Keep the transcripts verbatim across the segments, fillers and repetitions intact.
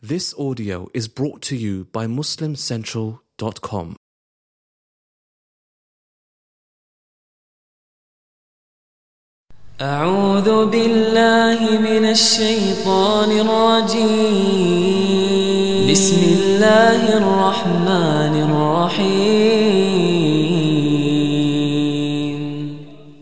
This audio is brought to you by muslim central dot com. أعوذ بالله من الشيطان الرجيم بسم الله الرحمن الرحيم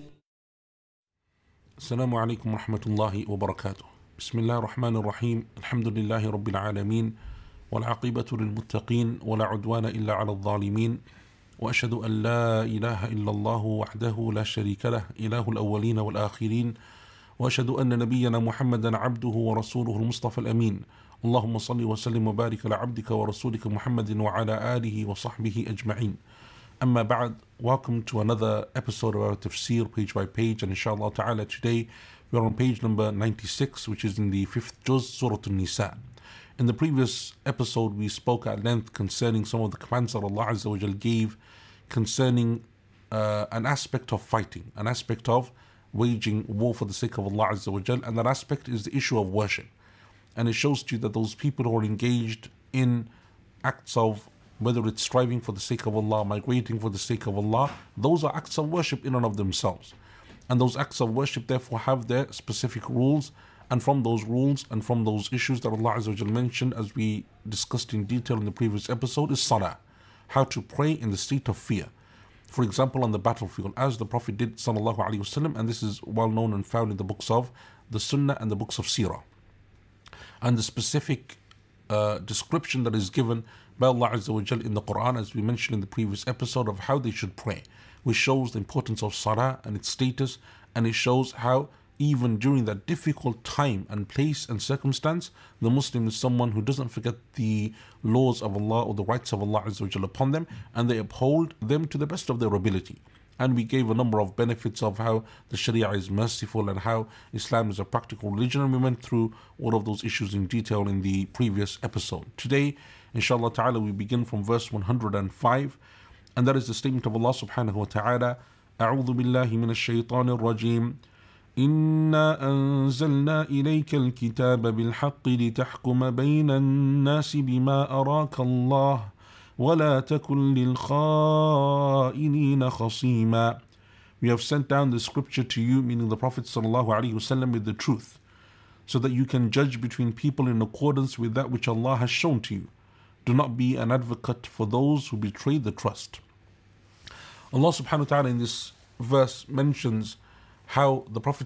السلام عليكم ورحمة الله وبركاته. بسم الله الرحمن الرحيم. الحمد لله رب العالمين والعاقبة للمتقين ولا عدوان إلا على الظالمين، وأشهد أن لا إله إلا الله وحده لا شريك له إله الأولين والآخرين، وأشهد أن نبينا محمدا عبده ورسوله المصطفى الأمين. اللهم صل وسلم وبارك على عبدك ورسولك محمد وعلى آله وصحبه أجمعين. Amma ba'd, welcome to another episode of our tafsir, page by page, and inshallah ta'ala today we are on page number ninety-six, which is in the fifth juz, Surah An-Nisa. In the previous episode we spoke at length concerning some of the commands that Allah Azza wa Jal gave concerning uh, an aspect of fighting, an aspect of waging war for the sake of Allah Azza wa Jal, and that aspect is the issue of worship. And it shows to you that those people who are engaged in acts of, whether it's striving for the sake of Allah, migrating for the sake of Allah, those are acts of worship in and of themselves. And those acts of worship therefore have their specific rules, and from those rules and from those issues that Allah Azza wa Jal mentioned, as we discussed in detail in the previous episode, is salah, how to pray in the state of fear. For example, on the battlefield, as the Prophet did sallallahu alaihi wasallam, and this is well known and found in the books of the Sunnah and the books of Seerah. And the specific uh, description that is given by Allah Azza wa Jal in the Quran, as we mentioned in the previous episode, of how they should pray, which shows the importance of salah and its status, and it shows how even during that difficult time and place and circumstance, the Muslim is someone who doesn't forget the laws of Allah or the rights of Allah Azza wa Jal upon them, and they uphold them to the best of their ability. And we gave a number of benefits of how the Sharia is merciful and how Islam is a practical religion, and we went through all of those issues in detail in the previous episode. Today, inshallah ta'ala, we begin from verse one hundred five, and that is the statement of Allah subhanahu wa ta'ala: أعوذ بالله من الشيطان الرجيم إنا أنزلنا إليك الكتاب بالحق لتحكم بين الناس بما أراك الله ولا تكن للخائنين خصيما. We have sent down the scripture to you, meaning the Prophet sallallahu alaihi wasallam, with the truth, so that you can judge between people in accordance with that which Allah has shown to you. Do not be an advocate for those who betray the trust. Allah subhanahu wa ta'ala in this verse mentions how the Prophet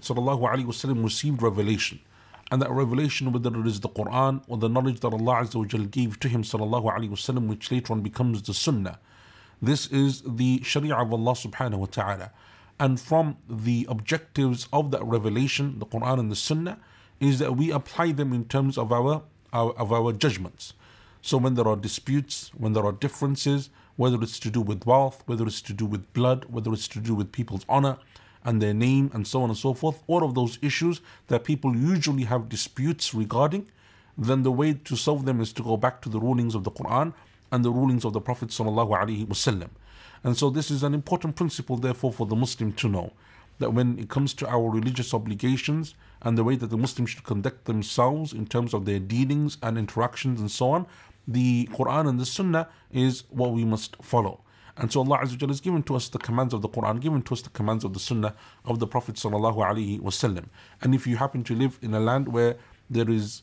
ﷺ received revelation, and that revelation, whether it is the Quran or the knowledge that Allah Azza wa Jal gave to him ﷺ, which later on becomes the Sunnah, this is the Sharia of Allah subhanahu wa ta'ala. And from the objectives of that revelation, the Quran and the Sunnah, is that we apply them in terms of our, our of our judgments. So when there are disputes, when there are differences, whether it's to do with wealth, whether it's to do with blood, whether it's to do with people's honor and their name, and so on and so forth, all of those issues that people usually have disputes regarding, then the way to solve them is to go back to the rulings of the Quran and the rulings of the Prophet sallallahu alaihi wasallam. And so this is an important principle therefore for the Muslim to know, that when it comes to our religious obligations and the way that the Muslims should conduct themselves in terms of their dealings and interactions and so on, the Quran and the Sunnah is what we must follow. And so Allah Azza wa Jalla has given to us the commands of the Quran, given to us the commands of the Sunnah of the Prophet sallallahu alaihi wasallam. And if you happen to live in a land where there is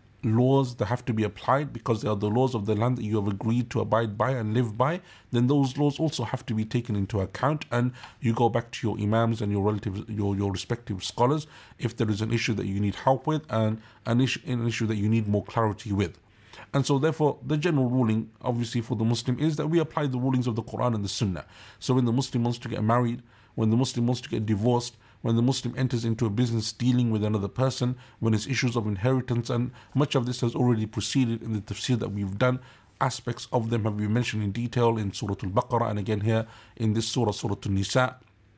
laws that have to be applied because they are the laws of the land that you have agreed to abide by and live by, then those laws also have to be taken into account, and you go back to your imams and your relatives, your, your respective scholars, if there is an issue that you need help with and an issue, an issue that you need more clarity with. And so therefore the general ruling obviously for the Muslim is that we apply the rulings of the Quran and the Sunnah. So when the Muslim wants to get married, when the Muslim wants to get divorced, when the Muslim enters into a business dealing with another person, when it's issues of inheritance, and much of this has already proceeded in the tafsir that we've done, aspects of them have been mentioned in detail in Surah Al-Baqarah and again here in this surah, Surah An-Nisa.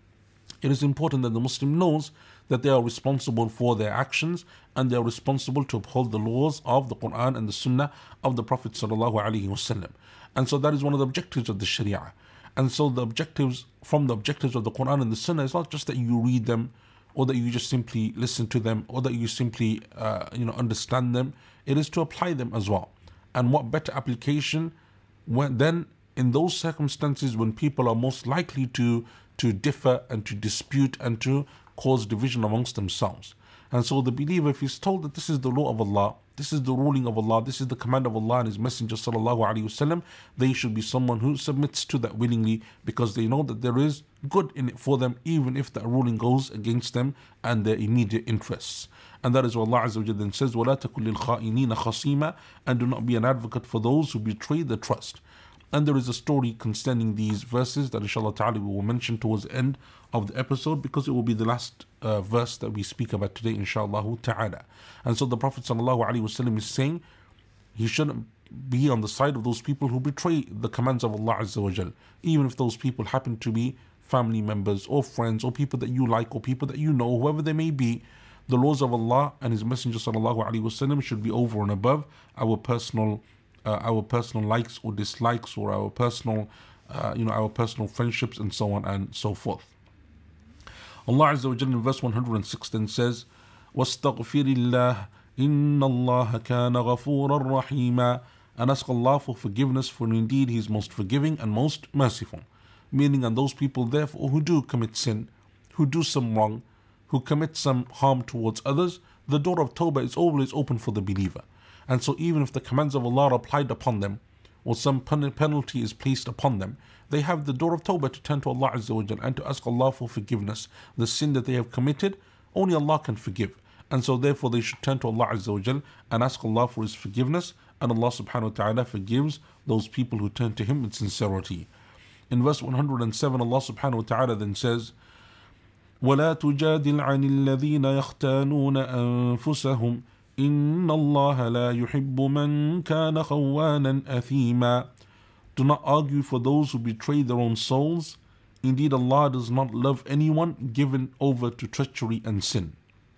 It is important that the Muslim knows that they are responsible for their actions, and they are responsible to uphold the laws of the Quran and the Sunnah of the Prophet sallallahu alaihi wasallam. And so that is one of the objectives of the Sharia. And so the objectives, from the objectives of the Quran and the Sunnah, is not just that you read them or that you just simply listen to them, or that you simply uh, you know understand them. It is to apply them as well. And what better application when then in those circumstances when people are most likely to to differ and to dispute and to cause division amongst themselves. And so the believer, if he's told that this is the law of Allah, this is the ruling of Allah, this is the command of Allah and His Messenger sallallahu alaihi wasallam, they should be someone who submits to that willingly, because they know that there is good in it for them, even if that ruling goes against them and their immediate interests. And that is what Allah Azza wa Jalla then says, وَلَا تَكُنْ لِلْخَائِنِينَ خَصِيمًا, and do not be an advocate for those who betray the trust. And there is a story concerning these verses that inshallah ta'ala we will mention towards the end of the episode, because it will be the last uh, verse that we speak about today inshallah ta'ala. And so the Prophet sallallahu alaihi wasallam is saying he shouldn't be on the side of those people who betray the commands of Allah Azza wa Jal, even if those people happen to be family members or friends or people that you like or people that you know, whoever they may be. The laws of Allah and His Messenger sallallahu alaihi wasallam should be over and above our personal Uh, our personal likes or dislikes, or our personal, uh, you know, our personal friendships, and so on and so forth. Allah Azza wa Jalla in verse one hundred six then says, وَاسْتَغْفِرِ اللَّهِ إِنَّ اللَّهَ كَانَ غَفُورًا رَحِيمًا, and ask Allah for forgiveness, for indeed He is most forgiving and most merciful. Meaning, and those people therefore who do commit sin, who do some wrong, who commit some harm towards others, the door of Tawbah is always open for the believer. And so even if the commands of Allah are applied upon them, or some penalty is placed upon them, they have the door of Tawbah to turn to Allah Azza wa Jal and to ask Allah for forgiveness. The sin that they have committed, only Allah can forgive. And so therefore they should turn to Allah Azza wa Jal and ask Allah for His forgiveness, and Allah subhanahu wa ta'ala forgives those people who turn to Him in sincerity. In verse one hundred seven, Allah subhanahu wa ta'ala then says, وَلَا تُجَادِلْ عَنِ الَّذِينَ يَخْتَانُونَ أَنفُسَهُمْ إِنَّ اللَّهَ لَا يُحِبُّ مَنْ كَانَ خَوَّانًا أَثِيمًا. Do not argue for those who betray their own souls. Indeed, Allah does not love anyone given over to treachery and sin.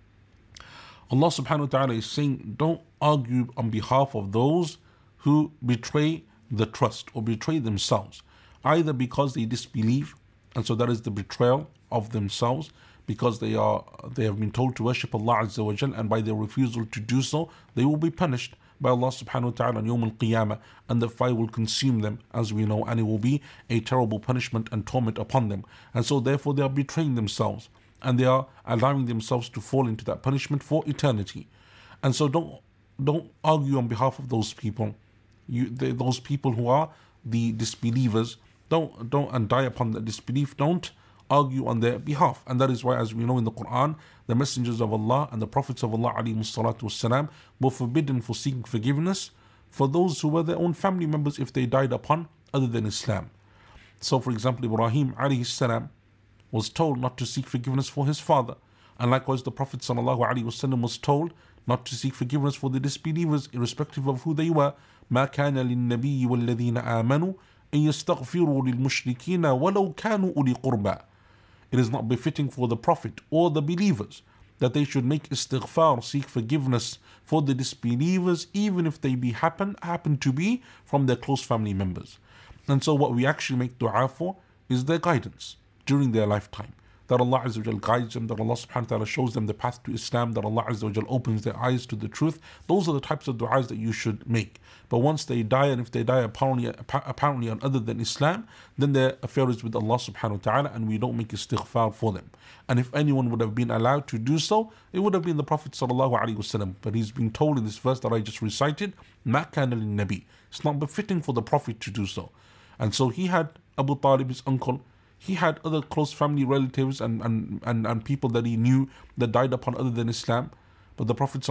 Allah subhanahu wa ta'ala is saying, don't argue on behalf of those who betray the trust or betray themselves, either because they disbelieve, and so that is the betrayal of themselves, because they are they have been told to worship Allah Azza wa Jal, and by their refusal to do so, they will be punished by Allah subhanahu wa ta'ala on Yawm al-Qiyamah, and the fire will consume them, as we know, and it will be a terrible punishment and torment upon them. And so therefore they are betraying themselves, and they are allowing themselves to fall into that punishment for eternity. And so don't don't argue on behalf of those people. You they, those people who are the disbelievers, don't don't and die upon the disbelief, don't argue on their behalf. And that is why, as we know in the Quran, the messengers of Allah and the prophets of Allah alayhi salatu wassalam were forbidden for seeking forgiveness for those who were their own family members if they died upon other than Islam. So for example, Ibrahim alayhi salam was told not to seek forgiveness for his father, and likewise the Prophet sallallahu alaihi wasallam was told not to seek forgiveness for the disbelievers irrespective of who they were. ما كان للنبي والذين آمنوا أن يستغفروا للمشركين ولو كانوا أولي قربى. It is not befitting for the Prophet or the believers that they should make istighfar, seek forgiveness for the disbelievers, even if they be happen happen to be from their close family members. And so what we actually make dua for is their guidance during their lifetime, that Allah Azza wa Jal guides them, that Allah subhanahu wa ta'ala shows them the path to Islam, that Allah Azza wa Jal opens their eyes to the truth. Those are the types of du'as that you should make. But once they die, and if they die apparently, apparently on other than Islam, then their affair is with Allah subhanahu wa ta'ala, and we don't make istighfar for them. And if anyone would have been allowed to do so, it would have been the Prophet sallallahu alaihi wasallam. But he's been told in this verse that I just recited, مَا كَانَ لِلنَّبِي. It's not befitting for the Prophet to do so. And so he had Abu Talib, his uncle, he had other close family relatives and, and, and, and people that he knew that died upon other than Islam. But the Prophet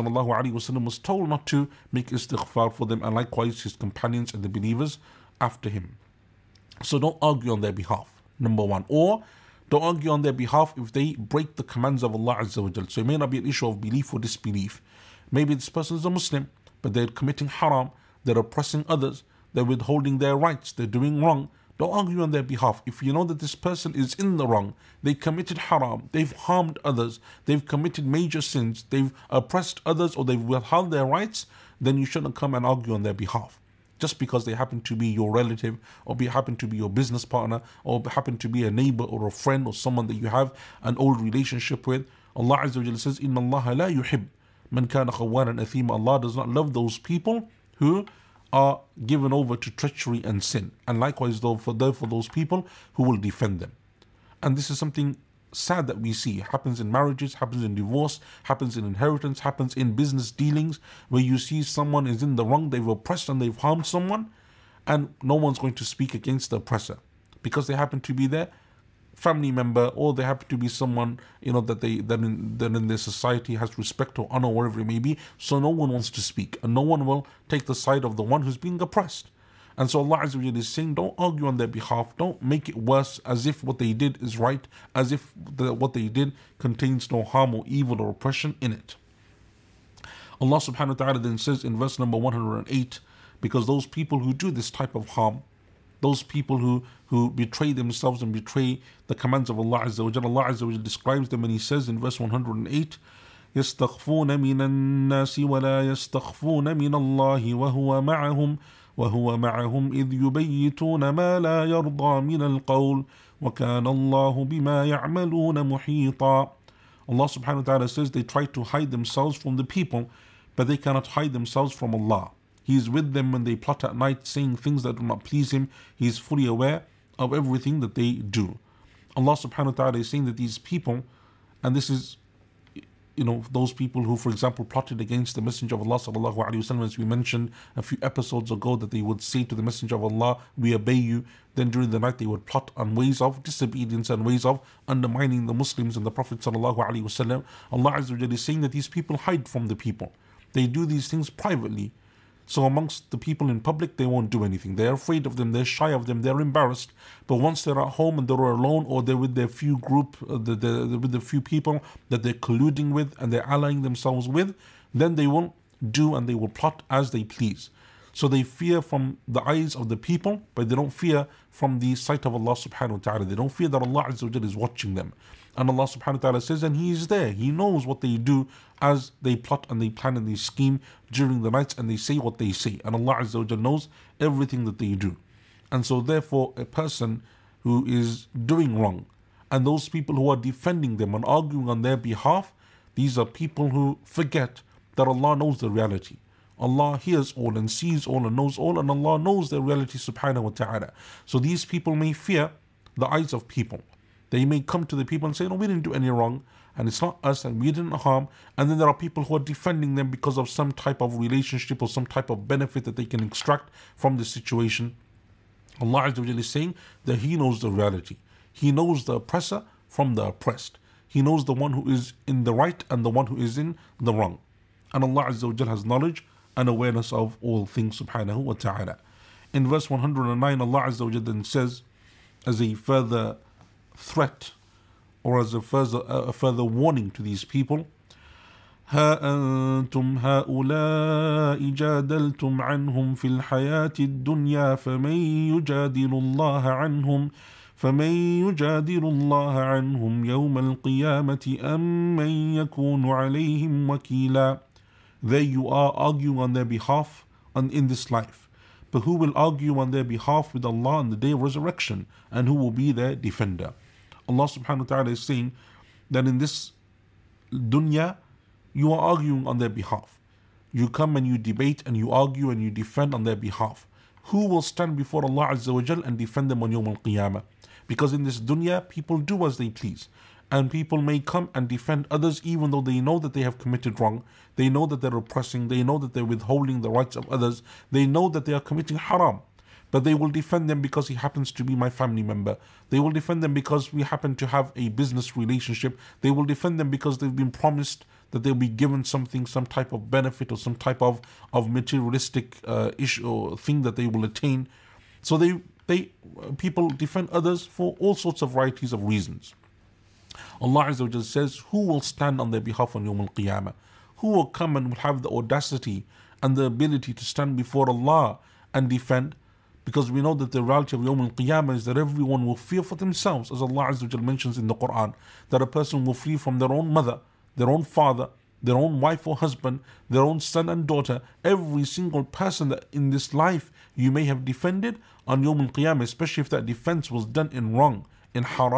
ﷺ was told not to make istighfar for them, and likewise his companions and the believers after him. So don't argue on their behalf, number one. Or don't argue on their behalf if they break the commands of Allah Azza wa Jal. So it may not be an issue of belief or disbelief. Maybe this person is a Muslim, but they're committing haram, they're oppressing others, they're withholding their rights, they're doing wrong. Don't argue on their behalf. If you know that this person is in the wrong, they committed haram, they've harmed others, they've committed major sins, they've oppressed others, or they've withheld their rights, then you shouldn't come and argue on their behalf. Just because they happen to be your relative, or be happen to be your business partner, or happen to be a neighbor or a friend or someone that you have an old relationship with, Allah Azza wa Jalla says, إِنَّ اللَّهَ لَا يُحِبْ مَنْ كَانَ خَوَّانًا أَثِيمًا. Allah does not love those people who are given over to treachery and sin. And likewise, though, for, though, for those people who will defend them. And this is something sad that we see. It happens in marriages, happens in divorce, happens in inheritance, happens in business dealings, where you see someone is in the wrong, they've oppressed and they've harmed someone, and no one's going to speak against the oppressor because they happen to be their family member, or they happen to be someone, you know, that they that in, that in their society has respect or honor, whatever it may be. So no one wants to speak, and no one will take the side of the one who's being oppressed. And so Allah Azza wa Jalla is saying, don't argue on their behalf, don't make it worse as if what they did is right, as if the, what they did contains no harm or evil or oppression in it. Allah subhanahu wa ta'ala then says in verse number one hundred eight, because those people who do this type of harm, those people who, who betray themselves and betray the commands of Allah Azza wa Jalla, Allah Azza wa Jalla describes them and He says in verse one hundred eight, يَسْتَخْفُونَ مِنَ النَّاسِ وَلَا يَسْتَخْفُونَ مِنَ اللَّهِ وَهُوَ مَعَهُمْ وَهُوَ مَعَهُمْ إِذْ يُبَيِّتُونَ مَا لَا يَرْضَى مِنَ الْقَوْلِ وَكَانَ اللَّهُ بِمَا يَعْمَلُونَ مُحِيطًا. Allah subhanahu wa ta'ala says they try to hide themselves from the people, but they cannot hide themselves from Allah. He is with them when they plot at night, saying things that do not please Him. He is fully aware of everything that they do. Allah subhanahu wa ta'ala is saying that these people, and this is, you know, those people who, for example, plotted against the Messenger of Allah sallallahu alaihi wasallam, as we mentioned a few episodes ago, that they would say to the Messenger of Allah, we obey you. Then during the night they would plot on ways of disobedience and ways of undermining the Muslims and the Prophet sallallahu alaihi wasallam. Allah Azza wa Jalla is saying that these people hide from the people. They do these things privately. So amongst the people in public, they won't do anything. They're afraid of them, they're shy of them, they're embarrassed. But once they're at home and they're alone, or they're with their few group, uh, the, the, with the few people that they're colluding with and they're allying themselves with, then they will do and they will plot as they please. So they fear from the eyes of the people, but they don't fear from the sight of Allah subhanahu wa ta'ala. They don't fear that Allah Azza wa Jalla is watching them. And Allah subhanahu wa ta'ala says, and He is there. He knows what they do as they plot and they plan and they scheme during the nights and they say what they say. And Allah Azza wa Jalla knows everything that they do. And so therefore a person who is doing wrong and those people who are defending them and arguing on their behalf, these are people who forget that Allah knows the reality. Allah hears all and sees all and knows all, and Allah knows their reality subhanahu wa ta'ala. So these people may fear the eyes of people. They may come to the people and say, no, we didn't do any wrong, and it's not us, and we didn't harm. And then there are people who are defending them because of some type of relationship or some type of benefit that they can extract from the situation. Allah Azza wa Jalla is saying that He knows the reality. He knows the oppressor from the oppressed. He knows the one who is in the right and the one who is in the wrong. And Allah Azza wa Jalla has knowledge and awareness of all things subhanahu wa ta'ala. In verse one hundred nine, Allah Azza wa Jalla then says, as a further threat or as a further, a further warning to these people, ها أنتم هؤلاء جادلتم عنهم في الحياة الدنيا فمن يجادل الله عنهم فمن يجادل الله عنهم يوم القيامة أم من يكون عليهم وكيلا. There you are arguing on their behalf on, in this life. But who will argue on their behalf with Allah on the day of resurrection? And who will be their defender? Allah subhanahu wa ta'ala is saying that in this dunya, you are arguing on their behalf. You come and you debate and you argue and you defend on their behalf. Who will stand before Allah Azza wa Jal and defend them on Yawm al-Qiyamah? Because in this dunya, people do as they please. And people may come and defend others even though they know that they have committed wrong. They know that they're oppressing. They know that they're withholding the rights of others. They know that they are committing haram. But they will defend them because he happens to be my family member. They will defend them because we happen to have a business relationship. They will defend them because they've been promised that they'll be given something, some type of benefit or some type of, of materialistic uh, issue or thing that they will attain. So they, they people defend others for all sorts of varieties of reasons. Allah Azza wa Jalla says, who will stand on their behalf on Yawm al-Qiyamah? Who will come and will have the audacity and the ability to stand before Allah and defend? Because we know that the reality of Yawm al-Qiyamah is that everyone will fear for themselves, as Allah Azza wa Jalla mentions in the Quran, that a person will flee from their own mother, their own father, their own wife or husband, their own son and daughter. Every single person that in this life you may have defended on Yawm al-Qiyamah, especially if that defense was done in wrong, in haram,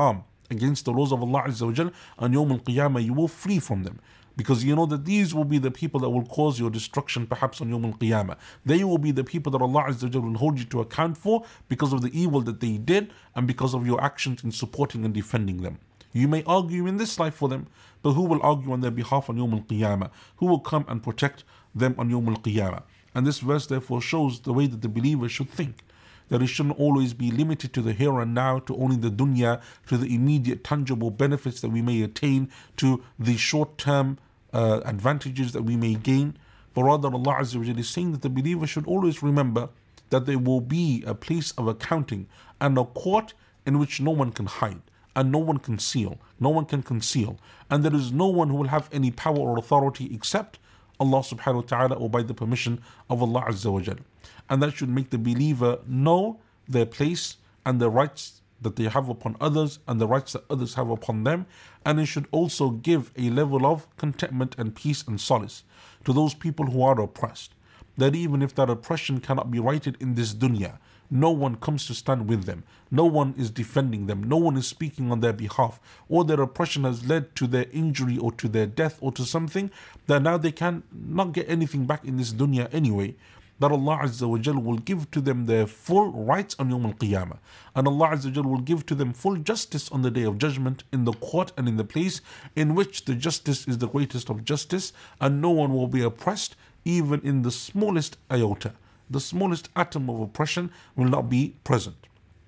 against the laws of Allah Azza wa Jal, on Yawm al-Qiyamah you will flee from them. Because you know that these will be the people that will cause your destruction perhaps on Yawm al-Qiyamah. They will be the people that Allah Azza wa Jal will hold you to account for because of the evil that they did and because of your actions in supporting and defending them. You may argue in this life for them, but who will argue on their behalf on Yawm al-Qiyamah? Who will come and protect them on Yawm al-Qiyamah? And this verse therefore shows the way that the believer should think. That it shouldn't always be limited to the here and now, to only the dunya, to the immediate tangible benefits that we may attain, to the short-term uh, advantages that we may gain. But rather Allah Azza wa Jalla is saying that the believer should always remember that there will be a place of accounting and a court in which no one can hide and no one can conceal, no one can conceal, and there is no one who will have any power or authority except Allah subhanahu wa ta'ala or by the permission of Allah Azza wa Jalla. And that should make the believer know their place and the rights that they have upon others and the rights that others have upon them. And it should also give a level of contentment and peace and solace to those people who are oppressed. That even if that oppression cannot be righted in this dunya, no one comes to stand with them. No one is defending them. No one is speaking on their behalf. Or their oppression has led to their injury or to their death or to something that now they can not get anything back in this dunya anyway. That Allah Azza wa Jal will give to them their full rights on Yawm al-Qiyamah. And Allah Azza wa Jal will give to them full justice on the Day of Judgment in the court and in the place in which the justice is the greatest of justice, and no one will be oppressed even in the smallest iota. The smallest atom of oppression will not be present.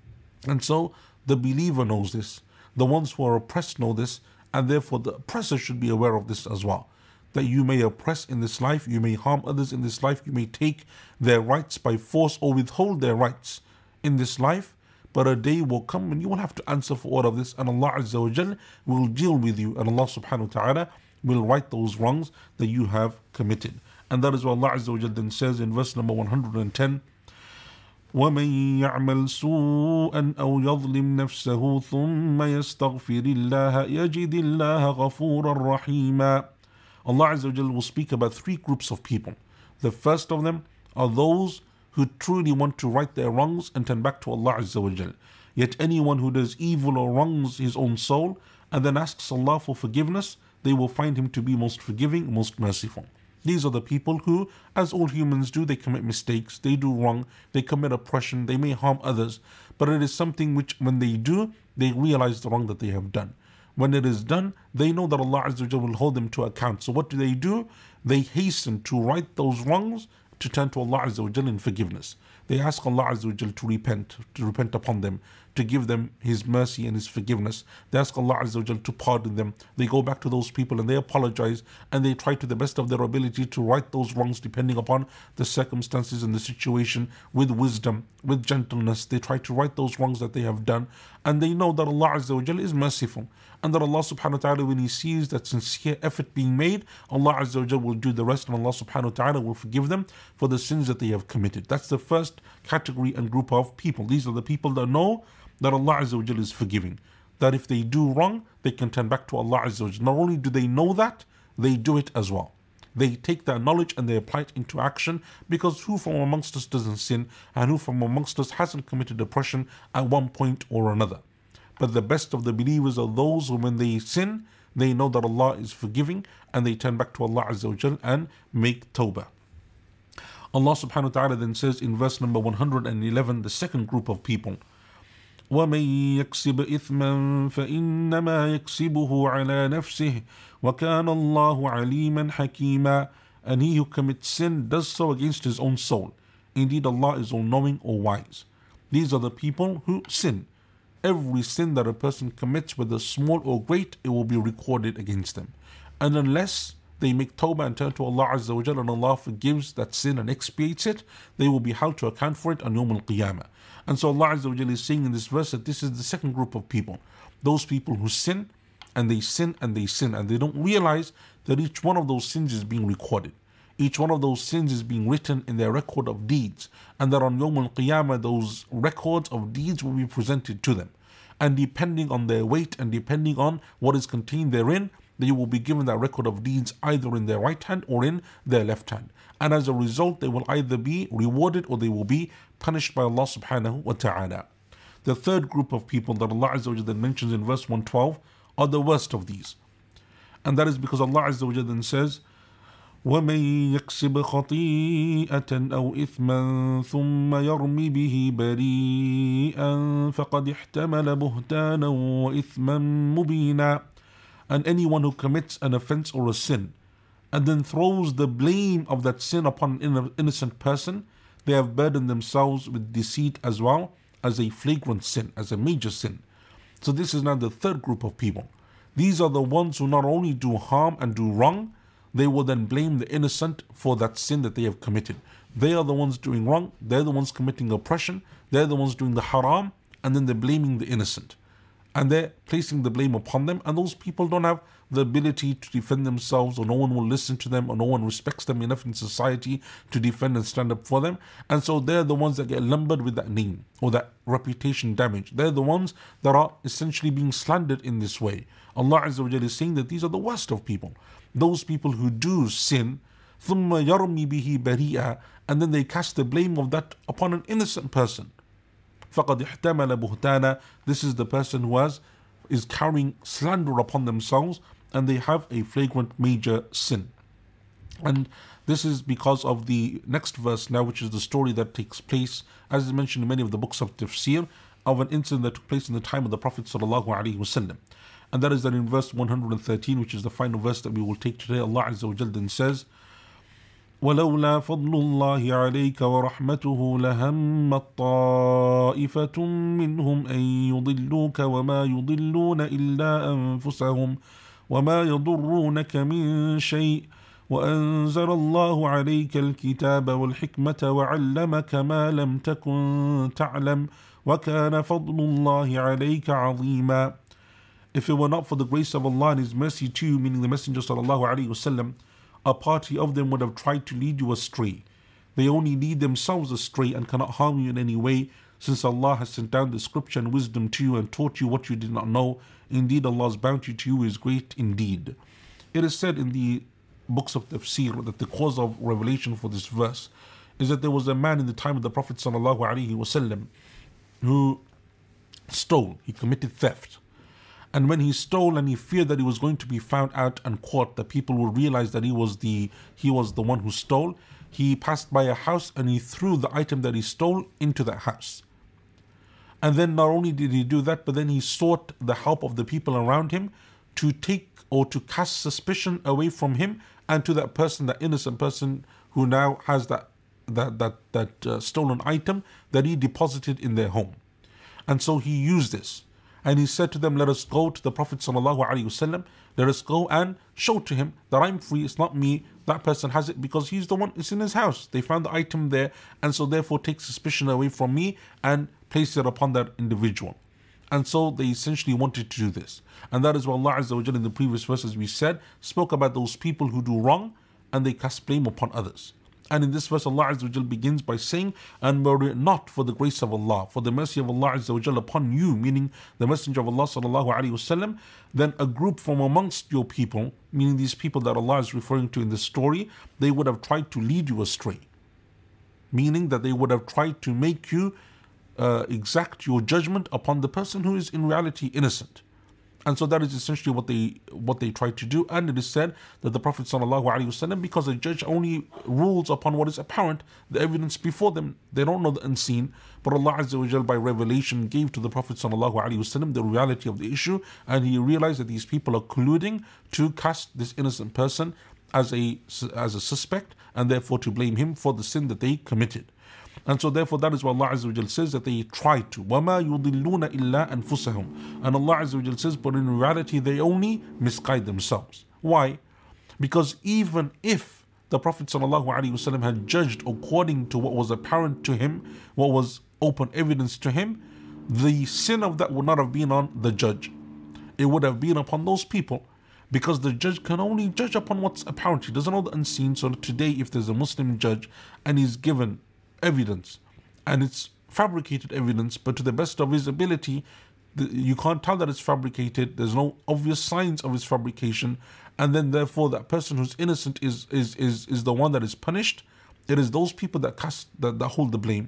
And so the believer knows this. The ones who are oppressed know this, and therefore the oppressor should be aware of this as well. That you may oppress in this life, you may harm others in this life, you may take their rights by force or withhold their rights in this life, but a day will come when you will have to answer for all of this, and Allah Azza wa Jal will deal with you, and Allah subhanahu wa ta'ala will right those wrongs that you have committed. And that is what Allah Azza wa Jal then says in verse number one hundred ten, وَمَنْ يَعْمَلْ سُوءًا أَوْ يَظْلِمْ نَفْسَهُ ثُمَّ يَسْتَغْفِرِ اللَّهَ يَجِدِ اللَّهَ غَفُورًا رَحِيمًا. Allah Azza wa Jal will speak about three groups of people. The first of them are those who truly want to right their wrongs and turn back to Allah Azza wa Jal. Yet anyone who does evil or wrongs his own soul and then asks Allah for forgiveness, they will find Him to be most forgiving, most merciful. These are the people who, as all humans do, they commit mistakes, they do wrong, they commit oppression, they may harm others, but it is something which when they do, they realize the wrong that they have done. When it is done, they know that Allah Azza wa Jalla will hold them to account. So what do they do? They hasten to right those wrongs, to turn to Allah Azza wa Jalla in forgiveness. They ask Allah Azza wa Jalla to repent, to repent upon them, to give them His mercy and His forgiveness. They ask Allah Azza wa Jalla to pardon them. They go back to those people and they apologize, and they try to the best of their ability to right those wrongs depending upon the circumstances and the situation, with wisdom, with gentleness. They try to right those wrongs that they have done, and they know that Allah Azza wa Jalla is merciful, and that Allah subhanahu wa ta'ala, when He sees that sincere effort being made, Allah Azza wa Jalla will do the rest, and Allah subhanahu wa ta'ala will forgive them for the sins that they have committed. That's the first category and group of people. These are the people that know that Allah Azza wa Jalla is forgiving. That if they do wrong, they can turn back to Allah Azza wa Jalla. Not only do they know that, they do it as well. They take that knowledge and they apply it into action, because who from amongst us doesn't sin, and who from amongst us hasn't committed oppression at one point or another? But the best of the believers are those who, when they sin, they know that Allah is forgiving, and they turn back to Allah Azza wa Jalla and make tawbah. Allah subhanahu wa ta'ala then says in verse number one hundred eleven, the second group of people, وَمَنْ يَكْسِبْ إِثْمًا فَإِنَّمَا يَكْسِبُهُ عَلَى نَفْسِهِ وَكَانَ اللَّهُ عَلِيمًا حَكِيمًا. And he who commits sin does so against his own soul. Indeed, Allah is all-knowing or wise. These are the people who sin. Every sin that a person commits, whether small or great, it will be recorded against them. And unless they make tawbah and turn to Allah Azza wa Jalla, and Allah forgives that sin and expiates it, they will be held to account for it on Yawm al-Qiyamah. And so Allah Azza wa Jalla is saying in this verse that this is the second group of people. Those people who sin, and they sin and they sin, and they don't realize that each one of those sins is being recorded. Each one of those sins is being written in their record of deeds, and that on Yawm al-Qiyamah those records of deeds will be presented to them. And depending on their weight and depending on what is contained therein, they will be given that record of deeds either in their right hand or in their left hand. And as a result, they will either be rewarded or they will be punished by Allah subhanahu wa ta'ala. The third group of people that Allah Azza wa Jalla then mentions in verse one twelve are the worst of these. And that is because Allah Azza wa Jalla then says, وَمَن يَكْسِبْ خَطِيئَةً أَوْ إِثْمًا ثُمَّ يَرْمِ بِهِ بَرِيئًا فَقَدِ احْتَمَلَ بُهْتَانًا وَإِثْمًا مُبِينًا. And anyone who commits an offense or a sin and then throws the blame of that sin upon an innocent person, they have burdened themselves with deceit as well as a flagrant sin, as a major sin. So this is now the third group of people. These are the ones who not only do harm and do wrong, they will then blame the innocent for that sin that they have committed. They are the ones doing wrong, they're the ones committing oppression, they're the ones doing the haram, and then they're blaming the innocent. And they're placing the blame upon them, and those people don't have the ability to defend themselves, or no one will listen to them, or no one respects them enough in society to defend and stand up for them. And so they're the ones that get lumbered with that name or that reputation damage. They're the ones that are essentially being slandered in this way. Allah Azza wa Jalla is saying that these are the worst of people. Those people who do sin, ثُمَّ يَرْمِ بِهِ بَرِيئًا, and then they cast the blame of that upon an innocent person. فَقَدْ احْتَمَلَ بُهْتَانًا. This is the person who has, is carrying slander upon themselves, and they have a flagrant major sin. And this is because of the next verse now, which is the story that takes place, as is mentioned in many of the books of tafsir, of an incident that took place in the time of the Prophet sallallahu alaihi wasallam. And that is that in verse one hundred thirteen, which is the final verse that we will take today, Allah Azza wa Jalla then says, وَلَوْلَا فَضْلُ اللَّهِ عَلَيْكَ وَرَحْمَتُهُ لَهَمَّتْ طَائِفَةٌ مِّنْهُمْ أَن يُضِلُّوكَ وَمَا يُضِلُّونَ إِلَّا أَنفُسَهُمْ وَمَا يَضُرُّونَكَ مِن شَيْءٍ وَأَنزَلَ اللَّهُ عَلَيْكَ الْكِتَابَ وَالْحِكْمَةَ وَعَلَّمَكَ مَا لَمْ تَكُن تَعْلَمْ وَكَانَ فَضْلُ اللَّهِ عَلَيْكَ عَظِيمًا. If it were not for the grace of Allah and His mercy to you, meaning the Messenger sallallahu alaihi wasallam, a party of them would have tried to lead you astray. They only lead themselves astray and cannot harm you in any way, since Allah has sent down the scripture and wisdom to you and taught you what you did not know. Indeed, Allah's bounty to you is great indeed. It is said in the books of tafsir that the cause of revelation for this verse is that there was a man in the time of the Prophet sallallahu alaihi wasallam who stole, he committed theft. And when he stole and he feared that he was going to be found out and caught, that people would realize that he was the he was the one who stole, he passed by a house and he threw the item that he stole into that house. And then not only did he do that, but then he sought the help of the people around him to take or to cast suspicion away from him and to that person, that innocent person who now has that that that that uh, stolen item that he deposited in their home. And so he used this. And he said to them, let us go to the Prophet sallallahu alaihi wasallam, let us go and show to him that I'm free, it's not me, that person has it because he's the one, it's in his house. They found the item there, and so therefore take suspicion away from me and place it upon that individual. And so they essentially wanted to do this. And that is why Allah Azza wa Jalla in the previous verses we said, spoke about those people who do wrong and they cast blame upon others. And in this verse, Allah Azza wa Jalla begins by saying, and were it not for the grace of Allah, for the mercy of Allah Azza wa Jalla upon you, meaning the Messenger of Allah sallallahu alaihi wasallam, then a group from amongst your people, meaning these people that Allah is referring to in this story, they would have tried to lead you astray. Meaning that they would have tried to make you uh, exact your judgment upon the person who is in reality innocent. And so that is essentially what they what they tried to do. And it is said that the Prophet sallallahu alaihi wasallam, because a judge only rules upon what is apparent, the evidence before them, they don't know the unseen. But Allah Azza wa Jalla by revelation gave to the Prophet sallallahu alaihi wasallam the reality of the issue, and he realized that these people are colluding to cast this innocent person as a as a suspect, and therefore to blame him for the sin that they committed. And so therefore that is why Allah Azza wa Jalla says that they try to. وَمَا يُضِلُّونَ إِلَّا أَنفُسَهُمْ. And Allah Azza wa Jalla says, but in reality they only misguide themselves. Why? Because even if the Prophet ﷺ had judged according to what was apparent to him, what was open evidence to him, the sin of that would not have been on the judge. It would have been upon those people. Because the judge can only judge upon what's apparent. He doesn't know the unseen. So today if there's a Muslim judge and he's given evidence and it's fabricated evidence, but to the best of his ability the, you can't tell that it's fabricated, there's no obvious signs of its fabrication, and then therefore that person who's innocent is is is, is the one that is punished. It is those people that cast that, that hold the blame,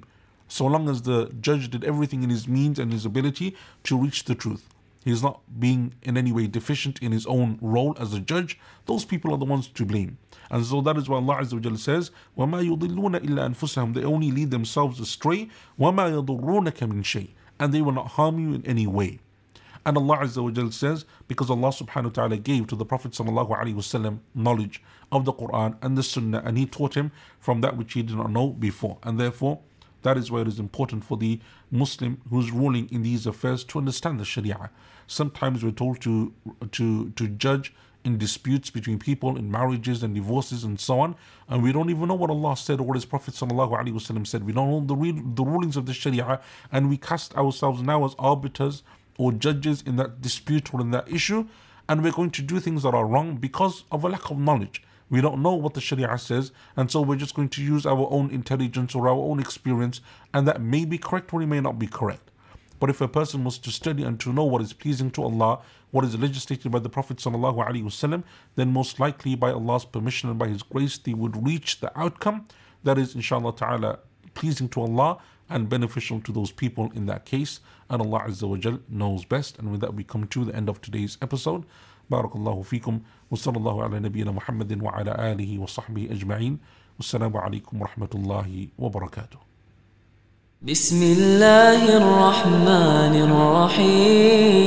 so long as the judge did everything in his means and his ability to reach the truth. He is not being in any way deficient in his own role as a judge. Those people are the ones to blame. And so that is why Allah Azza wa Jalla says, وَمَا يُضِلُّونَ إِلَّا أَنفُسَهُمْ. They only lead themselves astray. وَمَا يَضُرُّونَكَ مِنْ شَيْءٍ. And they will not harm you in any way. And Allah Azza wa Jalla says, because Allah subhanahu wa ta'ala gave to the Prophet sallallahu alaihi wasallam knowledge of the Quran and the Sunnah, and he taught him from that which he did not know before. And therefore, that is why it is important for the Muslim who's ruling in these affairs to understand the Sharia. Sometimes we're told to to to judge in disputes between people, in marriages and divorces and so on, and we don't even know what Allah said or what His Prophet sallallahu alaihi wasallam said. We don't know the real, the rulings of the Sharia, and we cast ourselves now as arbiters or judges in that dispute or in that issue, and we're going to do things that are wrong because of a lack of knowledge. We don't know what the Sharia says, and so we're just going to use our own intelligence or our own experience, and that may be correct or it may not be correct. But if a person was to study and to know what is pleasing to Allah, what is legislated by the Prophet sallallahu alaihi wasallam, then most likely by Allah's permission and by His grace, they would reach the outcome that is, inshallah ta'ala, pleasing to Allah and beneficial to those people in that case. And Allah Azza wa Jal knows best. And with that, we come to the end of today's episode. Barakallahu feekum. Wa sallallahu ala nabiyyina Muhammadin wa ala alihi wa sahbihi ajma'in. Wassalamu alaikum wa rahmatullahi wa barakatuh. بسم الله الرحمن الرحيم